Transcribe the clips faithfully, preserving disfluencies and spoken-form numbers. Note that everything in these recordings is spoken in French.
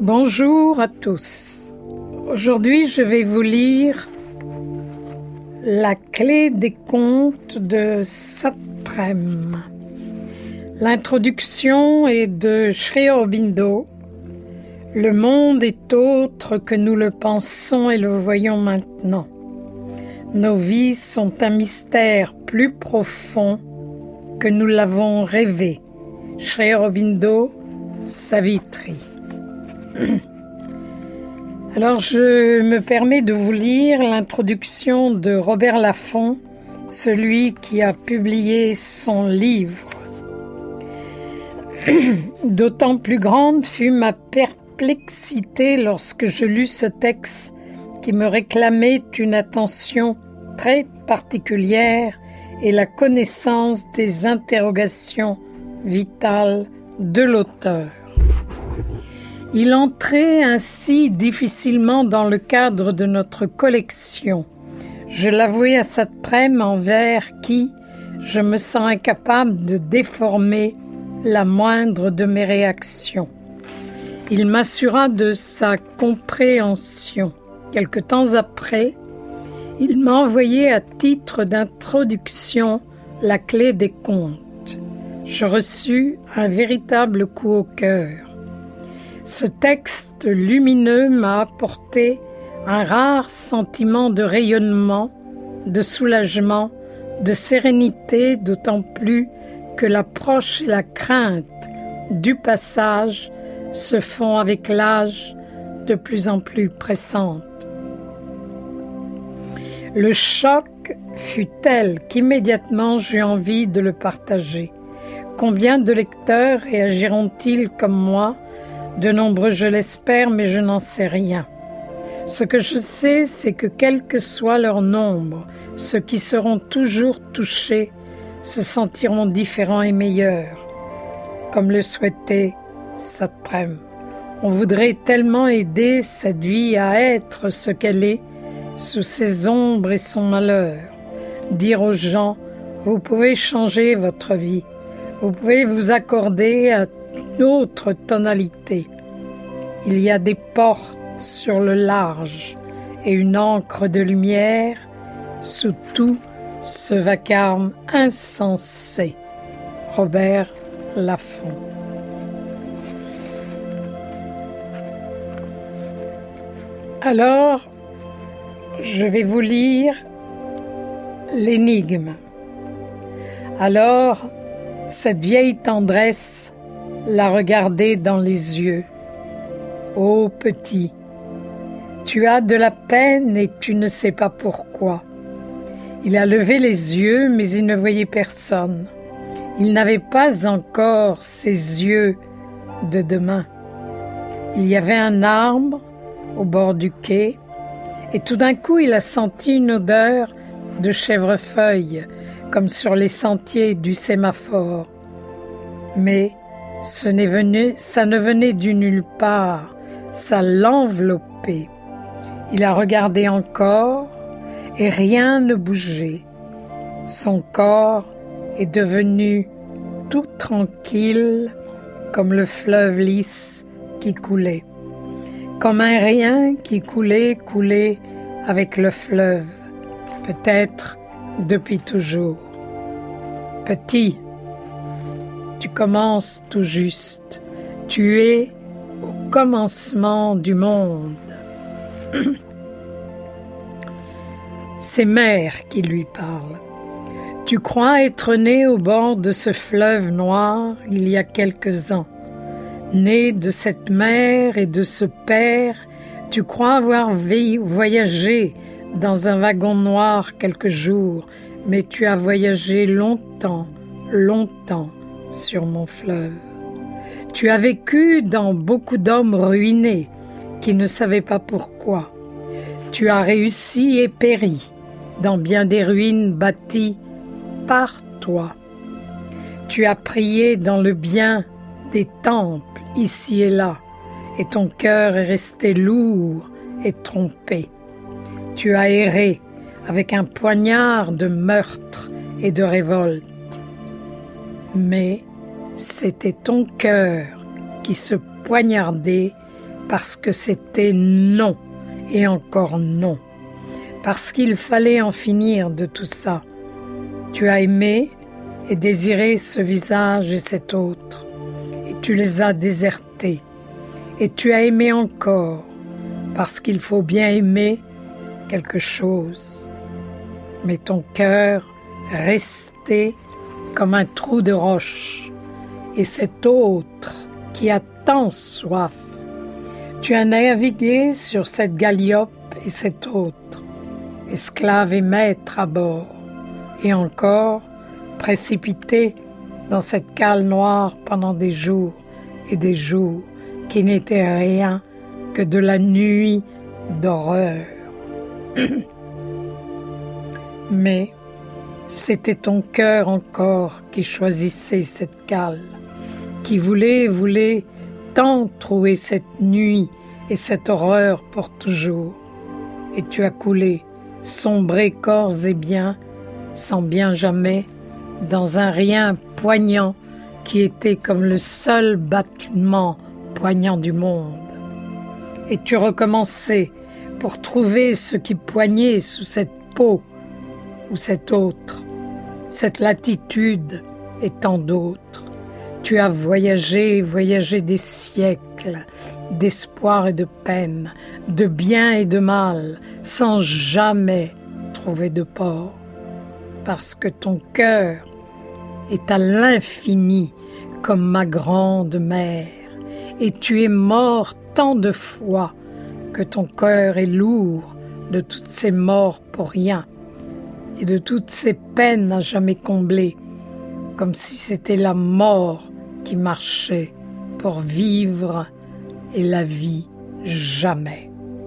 Bonjour à tous. Aujourd'hui, je vais vous lire La clé des contes de Satprem. L'introduction est de Sri Aurobindo. Le monde est autre que nous le pensons et le voyons maintenant. Nos vies sont un mystère plus profond que nous l'avons rêvé. Sri Aurobindo, Savitri. Alors je me permets de vous lire l'introduction de Robert Laffont, celui qui a publié son livre. D'autant plus grande fut ma perplexité lorsque je lus ce texte qui me réclamait une attention très particulière et la connaissance des interrogations vitales de l'auteur. Il entrait ainsi difficilement dans le cadre de notre collection. Je l'avouai à Satprem envers qui je me sens incapable de déformer la moindre de mes réactions. Il m'assura de sa compréhension. Quelque temps après, il m'a envoyé à titre d'introduction la clé des contes. Je reçus un véritable coup au cœur. Ce texte lumineux m'a apporté un rare sentiment de rayonnement, de soulagement, de sérénité, d'autant plus que l'approche et la crainte du passage se font avec l'âge de plus en plus pressantes. Le choc fut tel qu'immédiatement j'eus envie de le partager. Combien de lecteurs réagiront-ils comme moi ? De nombreux, je l'espère, mais je n'en sais rien. Ce que je sais, c'est que quel que soit leur nombre, ceux qui seront toujours touchés se sentiront différents et meilleurs, comme le souhaitait Satprem. On voudrait tellement aider cette vie à être ce qu'elle est, sous ses ombres et son malheur. Dire aux gens, vous pouvez changer votre vie, vous pouvez vous accorder à une autre tonalité. Il y a des portes sur le large et une encre de lumière sous tout ce vacarme insensé. Robert Laffont. Alors, je vais vous lire l'énigme. Alors, cette vieille tendresse l'a regardé dans les yeux. Ô petit, tu as de la peine et tu ne sais pas pourquoi. Il a levé les yeux, mais il ne voyait personne. Il n'avait pas encore ses yeux de demain. Il y avait un arbre au bord du quai, et tout d'un coup il a senti une odeur de chèvrefeuille, comme sur les sentiers du sémaphore. Mais ce n'est venu, ça ne venait du nulle part. Ça l'enveloppait. Il a regardé encore et rien ne bougeait. Son corps est devenu tout tranquille comme le fleuve lisse qui coulait. Comme un rien qui coulait, coulait avec le fleuve, peut-être depuis toujours. Petit, tu commences tout juste. Tu es au commencement du monde. C'est Mère qui lui parle. Tu crois être né au bord de ce fleuve noir il y a quelques ans. Né de cette mère et de ce père, tu crois avoir voyagé dans un wagon noir quelques jours, mais tu as voyagé longtemps, longtemps sur mon fleuve. Tu as vécu dans beaucoup d'hommes ruinés qui ne savaient pas pourquoi. Tu as réussi et péri dans bien des ruines bâties par toi. Tu as prié dans le bien des temples ici et là, et ton cœur est resté lourd et trompé. Tu as erré avec un poignard de meurtre et de révolte. Mais c'était ton cœur qui se poignardait parce que c'était non et encore non, parce qu'il fallait en finir de tout ça. Tu as aimé et désiré ce visage et cet autre, et tu les as désertés, et tu as aimé encore, parce qu'il faut bien aimer quelque chose. Mais ton cœur restait comme un trou de roche, et cet autre qui a tant soif. Tu as navigué sur cette galliope et cet autre, esclave et maître à bord, et encore précipité dans cette cale noire pendant des jours et des jours qui n'étaient rien que de la nuit d'horreur. Mais c'était ton cœur encore qui choisissait cette cale, qui voulait, voulait tant trouver cette nuit et cette horreur pour toujours. Et tu as coulé, sombré corps et biens, sans bien jamais, dans un rien poignant qui était comme le seul battement poignant du monde. Et tu recommençais pour trouver ce qui poignait sous cette peau ou cette autre, cette latitude et tant d'autres. Tu as voyagé, voyagé des siècles, d'espoir et de peine, de bien et de mal, sans jamais trouver de port, parce que ton cœur est à l'infini comme ma grande mère, et tu es mort tant de fois que ton cœur est lourd de toutes ces morts pour rien, et de toutes ces peines à jamais comblées, comme si c'était la mort qui marchait pour vivre et la vie jamais.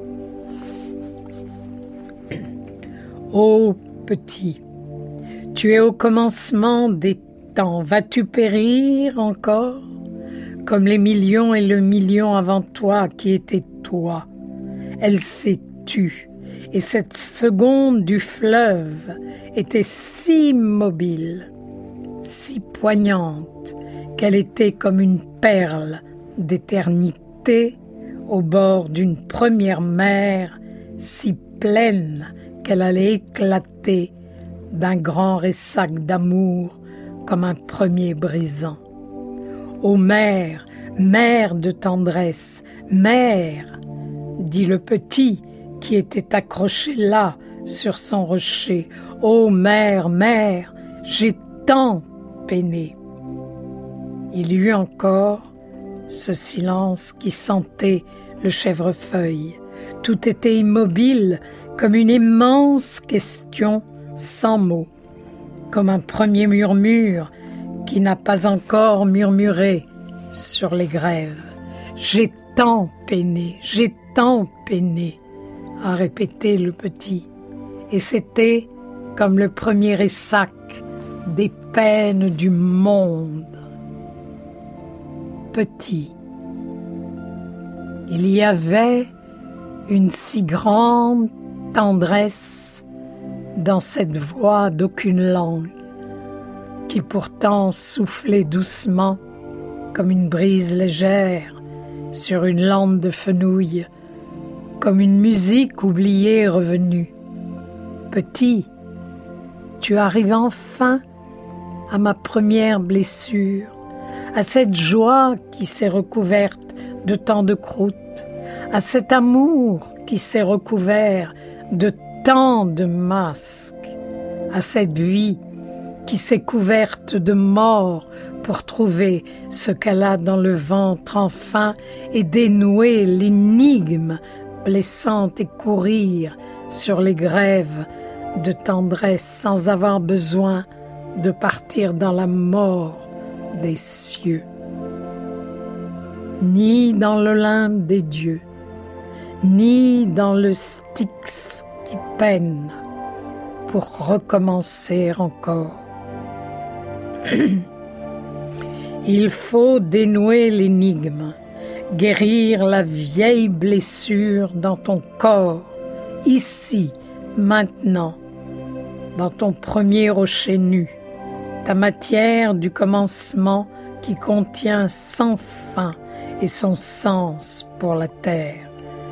Ô petit, tu es au commencement des temps, vas-tu périr encore, comme les millions et le million avant toi qui étaient toi? Elle s'est tue, et cette seconde du fleuve était si mobile, si poignante, qu'elle était comme une perle d'éternité au bord d'une première mer si pleine qu'elle allait éclater d'un grand ressac d'amour comme un premier brisant. Ô mère, mère de tendresse, mère, dit le petit qui était accroché là sur son rocher. Ô mère, mère, j'ai tant peiné. Il y eut encore ce silence qui sentait le chèvrefeuille. Tout était immobile comme une immense question sans mots, comme un premier murmure qui n'a pas encore murmuré sur les grèves. J'ai tant peiné, j'ai tant peiné, a répété le petit, et c'était comme le premier ressac des peines du monde. Petit, il y avait une si grande tendresse dans cette voix d'aucune langue, qui pourtant soufflait doucement comme une brise légère sur une lande de fenouil, comme une musique oubliée revenue. Petit, tu arrives enfin à ma première blessure, à cette joie qui s'est recouverte de tant de croûte, à cet amour qui s'est recouvert de tant de masques, à cette vie qui s'est couverte de mort pour trouver ce qu'elle a dans le ventre enfin et dénouer l'énigme blessante et courir sur les grèves de tendresse sans avoir besoin de partir dans la mort des cieux, ni dans l'Olympe des dieux, ni dans le Styx qui peine pour recommencer encore. Il faut dénouer l'énigme, guérir la vieille blessure dans ton corps, ici, maintenant, dans ton premier rocher nu, ta matière du commencement qui contient sans fin et son sens pour la terre.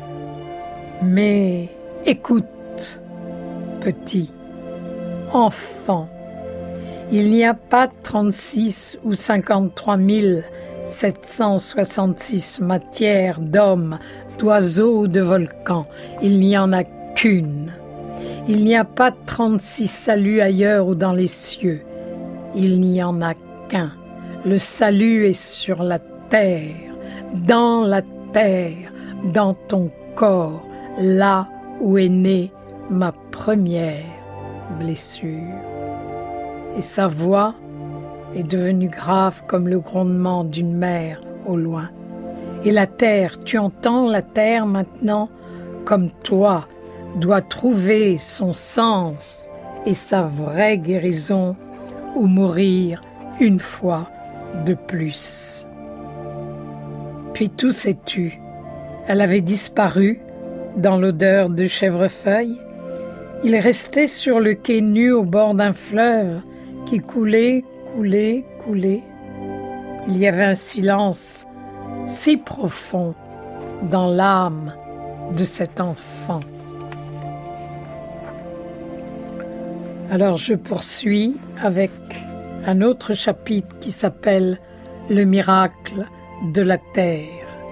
Mais écoute, petit, enfant, il n'y a pas trente-six ou cinquante-trois mille sept cent soixante-six matières d'hommes, d'oiseaux ou de volcans. Il n'y en a qu'une. Il n'y a pas trente-six saluts ailleurs ou dans les cieux. Il n'y en a qu'un. Le salut est sur la terre, dans la terre, dans ton corps, là où est née ma première blessure. Et sa voix est devenue grave comme le grondement d'une mer au loin. Et la terre, tu entends la terre maintenant, comme toi, doit trouver son sens et sa vraie guérison ou mourir une fois de plus. Puis tout s'est tu. Elle avait disparu dans l'odeur de chèvrefeuille. Il restait sur le quai nu au bord d'un fleuve qui coulait, coulait, coulait. Il y avait un silence si profond dans l'âme de cet enfant. Alors je poursuis avec un autre chapitre qui s'appelle « Le miracle de la terre ».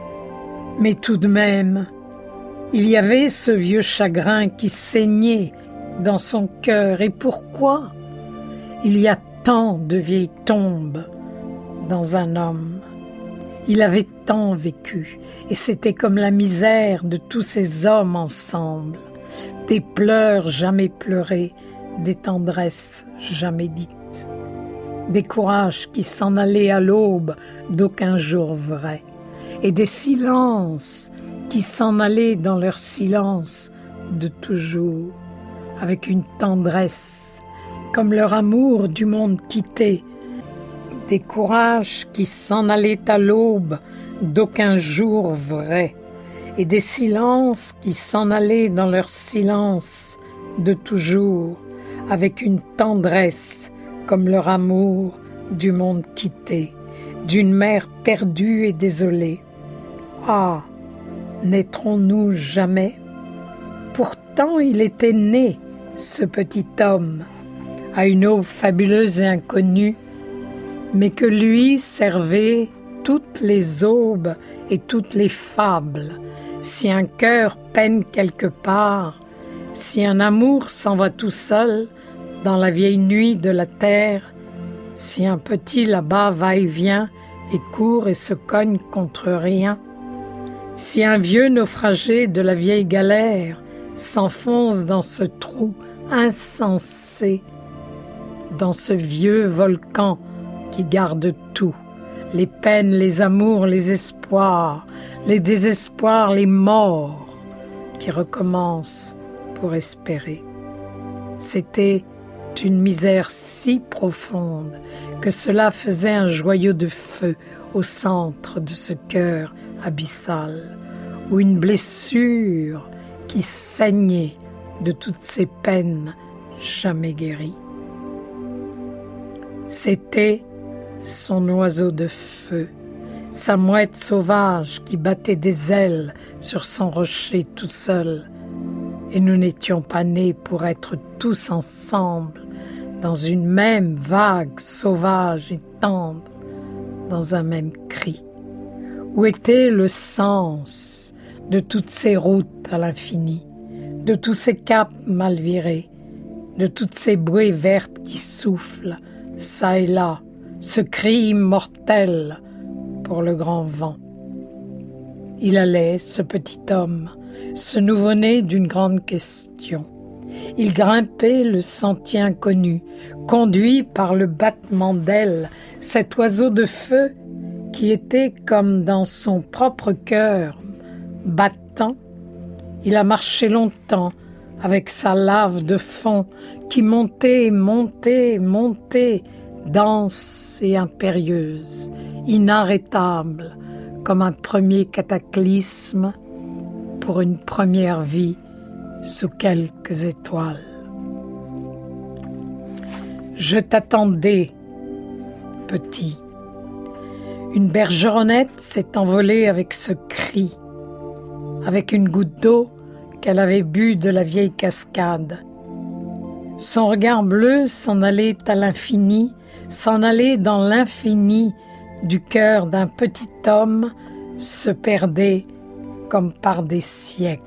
Mais tout de même, il y avait ce vieux chagrin qui saignait dans son cœur. Et pourquoi? Il y a tant de vieilles tombes dans un homme. Il avait tant vécu, et c'était comme la misère de tous ces hommes ensemble. Des pleurs jamais pleurés, des tendresses jamais dites, des courages qui s'en allaient à l'aube d'aucun jour vrai, et des silences qui s'en allaient dans leur silence de toujours, avec une tendresse, comme leur amour du monde quitté, des courages qui s'en allaient à l'aube d'aucun jour vrai, et des silences qui s'en allaient dans leur silence de toujours, avec une tendresse comme leur amour du monde quitté, d'une mère perdue et désolée. Ah, naîtrons-nous jamais? Pourtant il était né, ce petit homme, à une aube fabuleuse et inconnue, mais que lui servaient toutes les aubes et toutes les fables. Si un cœur peine quelque part, si un amour s'en va tout seul dans la vieille nuit de la terre, si un petit là-bas va et vient et court et se cogne contre rien, si un vieux naufragé de la vieille galère s'enfonce dans ce trou insensé, dans ce vieux volcan qui garde tout, les peines, les amours, les espoirs, les désespoirs, les morts, qui recommencent pour espérer. C'était une misère si profonde que cela faisait un joyau de feu au centre de ce cœur abyssal, ou une blessure qui saignait de toutes ces peines jamais guéries. C'était son oiseau de feu, sa mouette sauvage qui battait des ailes sur son rocher tout seul, et nous n'étions pas nés pour être tous ensemble dans une même vague sauvage et tendre, dans un même cri. Où était le sens de toutes ces routes à l'infini, de tous ces caps mal virés, de toutes ces bouées vertes qui soufflent, çà et là, ce cri immortel pour le grand vent? Il allait, ce petit homme, ce nouveau-né d'une grande question. Il grimpait le sentier inconnu, conduit par le battement d'ailes, cet oiseau de feu qui était comme dans son propre cœur, battant. Il a marché longtemps avec sa lave de fond qui montait, montait, montait, dense et impérieuse, inarrêtable, comme un premier cataclysme pour une première vie sous quelques étoiles. Je t'attendais, petit. Une bergeronnette s'est envolée avec ce cri, avec une goutte d'eau qu'elle avait bue de la vieille cascade. Son regard bleu s'en allait à l'infini, s'en allait dans l'infini du cœur d'un petit homme, se perdait comme par des siècles.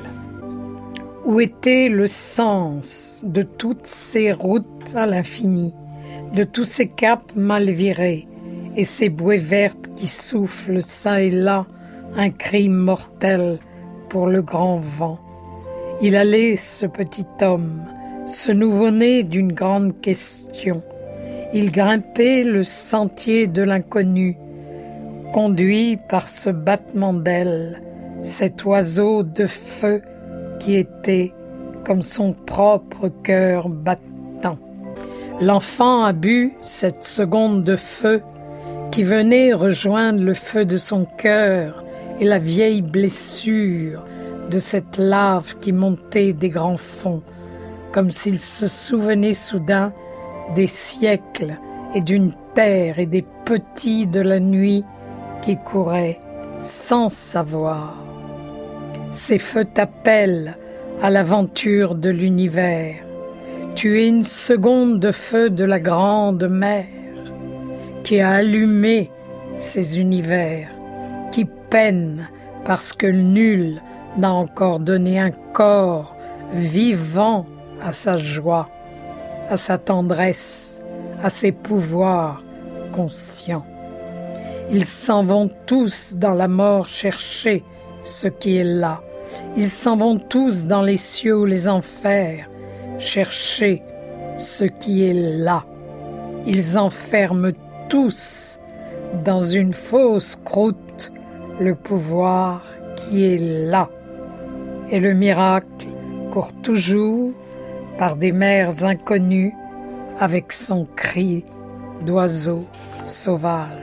Où était le sens de toutes ces routes à l'infini, de tous ces caps mal virés et ces bouées vertes qui soufflent çà et là un cri mortel pour le grand vent? Il allait, ce petit homme, ce nouveau-né d'une grande question. Il grimpait le sentier de l'inconnu, conduit par ce battement d'ailes, cet oiseau de feu qui était comme son propre cœur battant. L'enfant a bu cette seconde de feu qui venait rejoindre le feu de son cœur et la vieille blessure de cette lave qui montait des grands fonds, comme s'il se souvenait soudain des siècles et d'une terre et des petits de la nuit qui couraient sans savoir. Ces feux t'appellent à l'aventure de l'univers. Tu es une seconde de feu de la grande mer qui a allumé ces univers, qui peine parce que nul n'a encore donné un corps vivant à sa joie, à sa tendresse, à ses pouvoirs conscients. Ils s'en vont tous dans la mort chercher ce qui est là. Ils s'en vont tous dans les cieux ou les enfers chercher ce qui est là. Ils enferment tous dans une fausse croûte le pouvoir qui est là. Et le miracle court toujours par des mers inconnues avec son cri d'oiseau sauvage.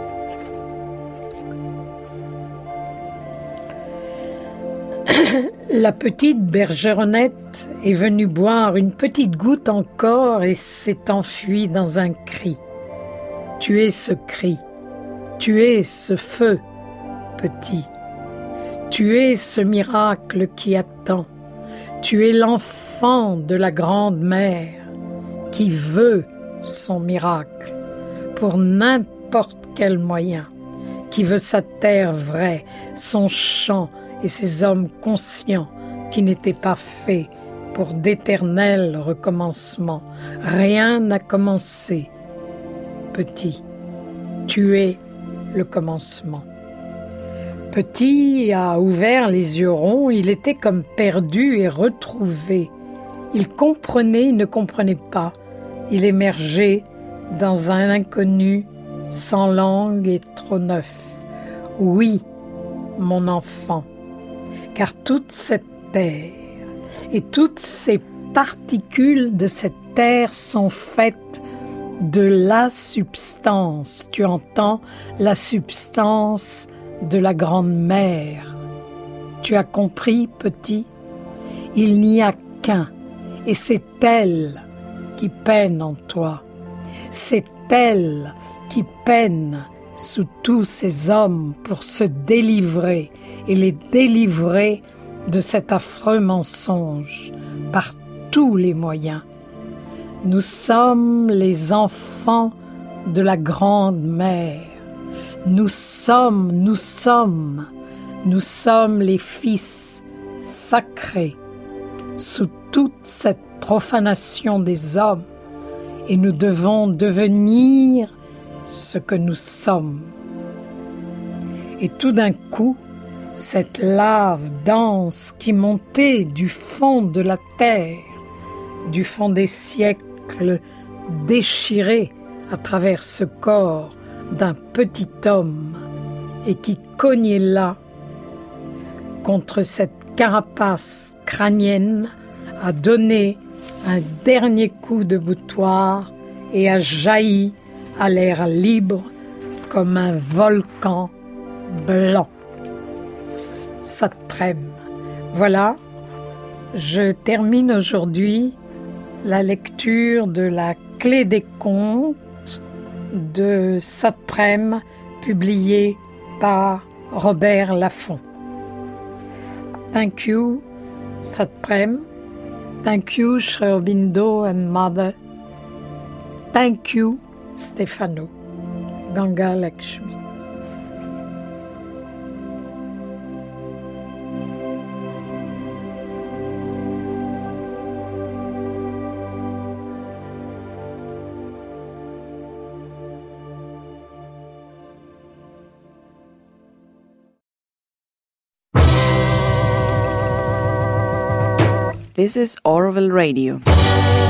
La petite bergeronnette est venue boire une petite goutte encore et s'est enfuie dans un cri. Tu es ce cri, tu es ce feu, petit. Tu es ce miracle qui attend. Tu es l'enfant de la grande mère qui veut son miracle pour n'importe quel moyen, qui veut sa terre vraie, son champ et ses hommes conscients qui n'étaient pas faits pour d'éternels recommencements. Rien n'a commencé. Petit, tu es le commencement. Petit a ouvert les yeux ronds, il était comme perdu et retrouvé. Il comprenait, il ne comprenait pas. Il émergeait dans un inconnu sans langue et trop neuf. Oui, mon enfant, car toute cette terre et toutes ces particules de cette terre sont faites de la substance. Tu entends, la substance de la grande mère. Tu as compris, petit? Il n'y a qu'un, et c'est elle qui peine en toi. C'est elle qui peine sous tous ces hommes pour se délivrer et les délivrer de cet affreux mensonge par tous les moyens. Nous sommes les enfants de la grande mère. Nous sommes, nous sommes, nous sommes les fils sacrés sous toute cette profanation des hommes et nous devons devenir ce que nous sommes. Et tout d'un coup, cette lave dense qui montait du fond de la terre, du fond des siècles déchirés à travers ce corps d'un petit homme et qui cognait là contre cette carapace crânienne, a donné un dernier coup de boutoir et a jailli à l'air libre comme un volcan blanc. Satprem. Voilà, je termine aujourd'hui la lecture de la Clé des contes de Satprem publié par Robert Laffont. Thank you, Satprem. Thank you, Sri Aurobindo and Mother. Thank you, Stefano. Ganga Lakshmi. This is Auroville Radio.